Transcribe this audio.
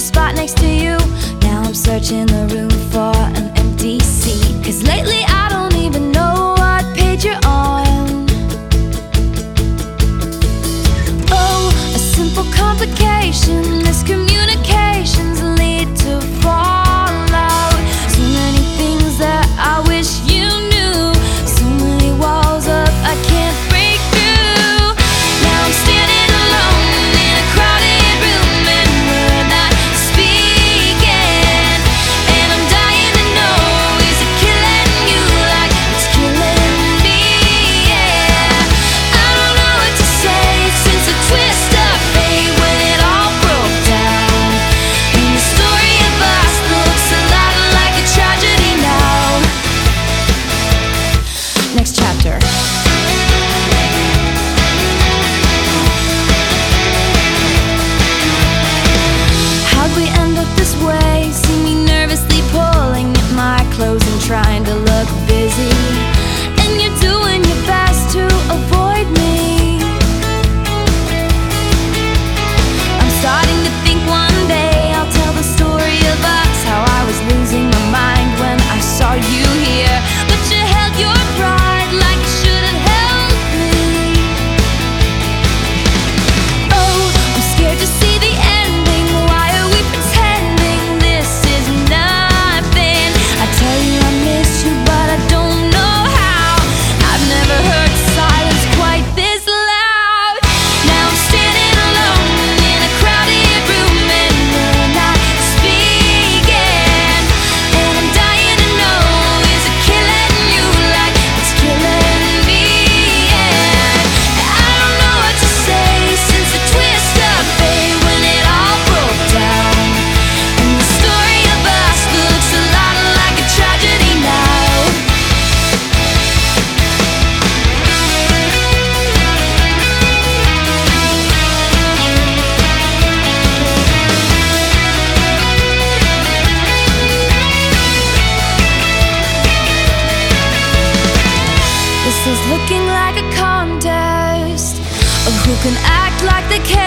spot next to you. Now I'm searching the room for an empty seat, 'cause lately I don't even know what page you're on. Oh, a simple complication, miscommunications lead to fallout. So many things that I wish you knew, so many walls up I can't break through. Now I'm standing alone in a crowded room and we're not speaking. And I'm dying to know, is it killing you like it's killing me? Yeah, I don't know what to say since the twist of fate when it all broke down. And the story of us looks a lot like a tragedy now. Next chapter. How'd we end up this way? See me nervously pulling at my clothes and trying to look busy, and you're doing your best to avoid me. I'm starting to think one day I'll tell the story of us, how I was losing my mind when I saw you here, but you held your pride like you should have held me. Oh, I'm scared to see the ending. Why are we pretending this is nothing? I tell you I miss you, but I don't know how. I've never heard silence quite this loud. Now I'm standing alone in a crowded room and we're not speaking. And I'm dying to know, is it killing you like it's killing me? Yeah, I don't know what to say since the twist of fate when it all broke down. And the story of us looks a lot like a tragedy now. This is looking like a contest of who can act like they care.